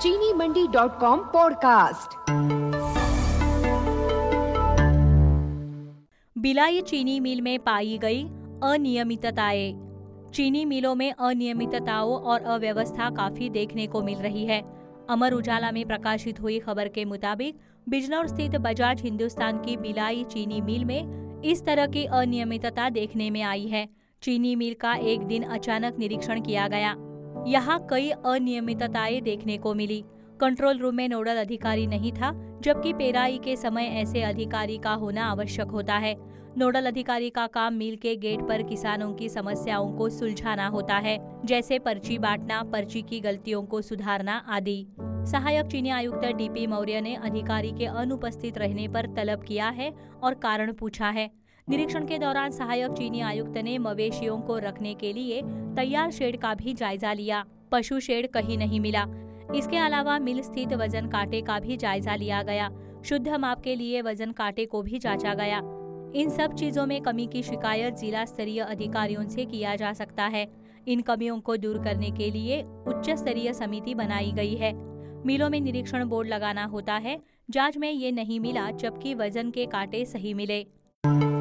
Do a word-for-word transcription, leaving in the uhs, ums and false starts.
चीनी Mandi dot com podcast. Bhilai चीनी mill में पाई गई अनियमितताएं। चीनी मिलों में अनियमितताओं और अव्यवस्था काफी देखने को मिल रही है। अमर उजाला में प्रकाशित हुई खबर के मुताबिक बिजनौर स्थित बजाज हिंदुस्तान की भिलाई चीनी मिल में इस तरह की अनियमितता देखने में आई है। चीनी मिल का एक दिन अचानक निरीक्षण किया गया। यहाँ कई अनियमितताएं देखने को मिली। कंट्रोल रूम में नोडल अधिकारी नहीं था, जबकि पेराई के समय ऐसे अधिकारी का होना आवश्यक होता है। नोडल अधिकारी का काम मिल के गेट पर किसानों की समस्याओं को सुलझाना होता है, जैसे पर्ची बांटना, पर्ची की गलतियों को सुधारना आदि। सहायक चीनी आयुक्त डीपी मौर्य ने अधिकारी के अनुपस्थित रहने पर तलब किया है और कारण पूछा है। निरीक्षण के दौरान सहायक चीनी आयुक्त ने मवेशियों को रखने के लिए तैयार शेड का भी जायजा लिया। पशु शेड कहीं नहीं मिला। इसके अलावा मिल स्थित वजन कांटे का भी जायजा लिया गया। शुद्ध माप के लिए वजन कांटे को भी जांचा गया। इन सब चीजों में कमी की शिकायत जिला स्तरीय अधिकारियों से किया जा सकता है। इन कमियों को दूर करने के लिए उच्च स्तरीय समिति बनाई गई है। मिलों में निरीक्षण बोर्ड लगाना होता है। जांच में ये नहीं मिला, जबकि वजन के कांटे सही मिले।